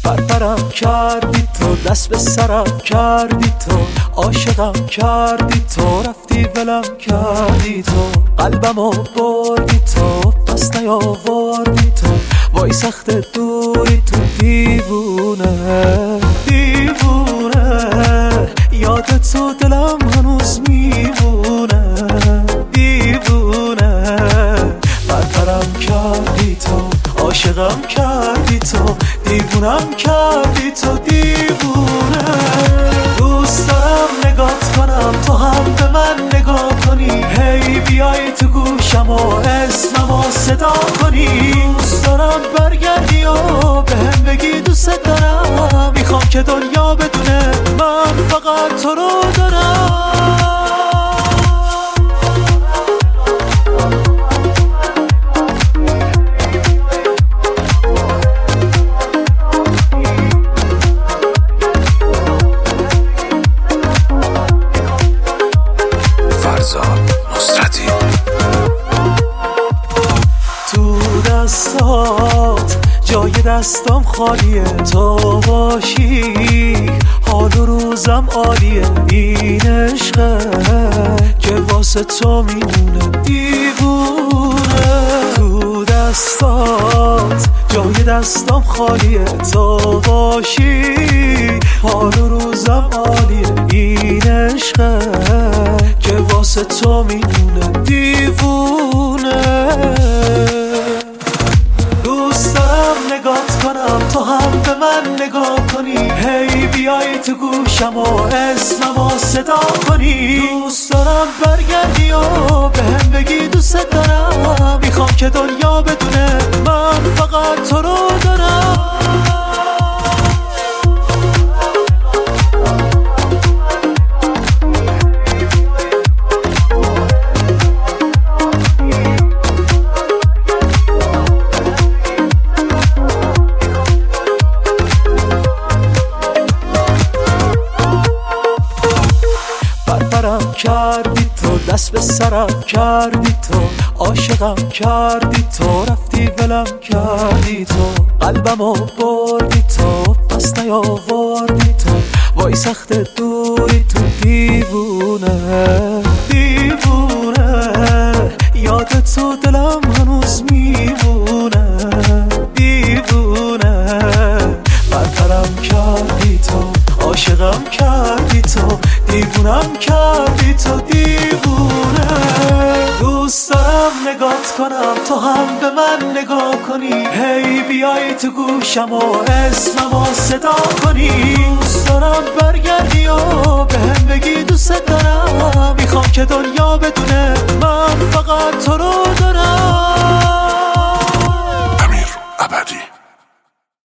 پرپرم کردی تو، دست به سرم کردی تو، عاشقم کردی تو، رفتی ولم کردی تو، قلبمو بردی تو، پس نیاوردی تو، وای سخت دوری تو، دیوونه دیوونه، یادت تو دلم هنوز میمونه، دیوونه، پرپرم کردی تو، عاشقم کردی تو، دیوونم کردی تو، دیوونه. دوست دارم نگات کنم تو هم به من نگاه کنی، هی بیای تو گوشم و اسممو صدا کنی. دوست دارم برگردی و بهم بگی دوست دارم، میخوام که دنیا بدونه من فقط تو رو دارم. تو دستات جای دستم خالیه، تو باشی حال و روزم عالیه، این عشقه که واسه تو میمونه، دیوونه. تو دستات جای دستم خالیه، تو باشی حال و روزم عالیه، این عشقه که واسه تو میمونه، دیوونه. دوست دارم نگات کنم تو هم به من نگاه کنی، هی بیای تو گوشم و اسممو صدا کنی. دوست دارم برگردی و بهم بگی دوست دارم، میخوام که دنیا بدونه من فقط تو رو دارم. پرپرم کردی تو، دست به سرم کردی تو، عاشقم کردی تو، رفتی ولم کردی تو، قلبمو بردی تو، پس نیاوردی تو، وای سخت دوری تو، دیوونه دیوونه، یادت تو دلم هنوز میمونه، دیوونه. پرپرم کردی تو، عاشقم کردی تو، دیوونم کردی تو، دیوونه. دوست دارم نگات کنم تو هم به من نگاه کنی، هی بیای تو گوشم و اسممو صدا کنی. دوست دارم برگردی و بهم بگی دوست دارم، میخوام که دنیا بدونه من فقط تو رو دارم.